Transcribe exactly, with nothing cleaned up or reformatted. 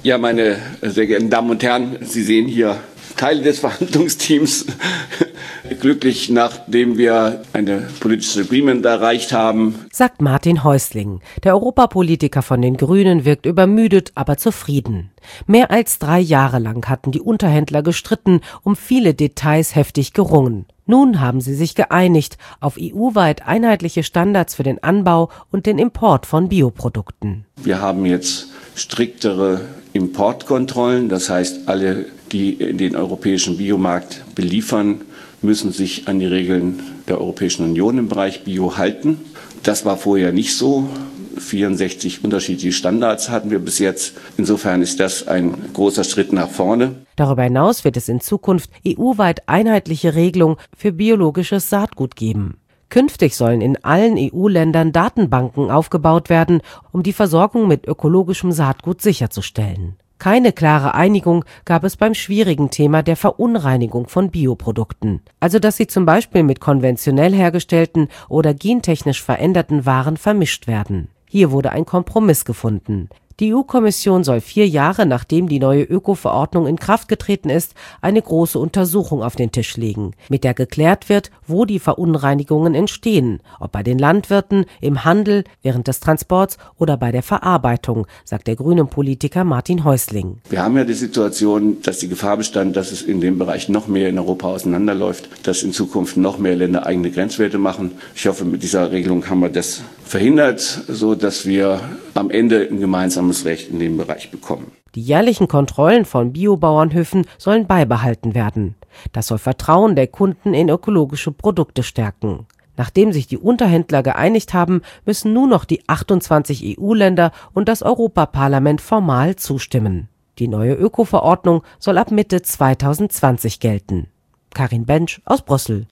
Ja, meine sehr geehrten Damen und Herren, Sie sehen hier Teile des Verhandlungsteams. Glücklich, nachdem wir ein politisches Agreement erreicht haben, sagt Martin Häusling. Der Europapolitiker von den Grünen wirkt übermüdet, aber zufrieden. Mehr als drei Jahre lang hatten die Unterhändler gestritten, um viele Details heftig gerungen. Nun haben sie sich geeinigt auf E U-weit einheitliche Standards für den Anbau und den Import von Bioprodukten. Wir haben jetzt striktere Importkontrollen, das heißt, alle, die den europäischen Biomarkt beliefern, müssen sich an die Regeln der Europäischen Union im Bereich Bio halten. Das war vorher nicht so. vierundsechzig unterschiedliche Standards hatten wir bis jetzt. Insofern ist das ein großer Schritt nach vorne. Darüber hinaus wird es in Zukunft E U-weit einheitliche Regelungen für biologisches Saatgut geben. Künftig sollen in allen E U-Ländern Datenbanken aufgebaut werden, um die Versorgung mit ökologischem Saatgut sicherzustellen. Keine klare Einigung gab es beim schwierigen Thema der Verunreinigung von Bioprodukten, also dass sie zum Beispiel mit konventionell hergestellten oder gentechnisch veränderten Waren vermischt werden. Hier wurde ein Kompromiss gefunden. Die E U-Kommission soll vier Jahre, nachdem die neue Öko-Verordnung in Kraft getreten ist, eine große Untersuchung auf den Tisch legen, mit der geklärt wird, wo die Verunreinigungen entstehen, ob bei den Landwirten, im Handel, während des Transports oder bei der Verarbeitung, sagt der grünen Politiker Martin Häusling. Wir haben ja die Situation, dass die Gefahr bestand, dass es in dem Bereich noch mehr in Europa auseinanderläuft, dass in Zukunft noch mehr Länder eigene Grenzwerte machen. Ich hoffe, mit dieser Regelung haben wir das verhindert, so dass wir am Ende ein gemeinsames Recht in dem Bereich bekommen. Die jährlichen Kontrollen von Biobauernhöfen sollen beibehalten werden. Das soll Vertrauen der Kunden in ökologische Produkte stärken. Nachdem sich die Unterhändler geeinigt haben, müssen nun noch die achtundzwanzig E U-Länder und das Europaparlament formal zustimmen. Die neue Öko-Verordnung soll ab Mitte zweitausendzwanzig gelten. Karin Bensch aus Brüssel.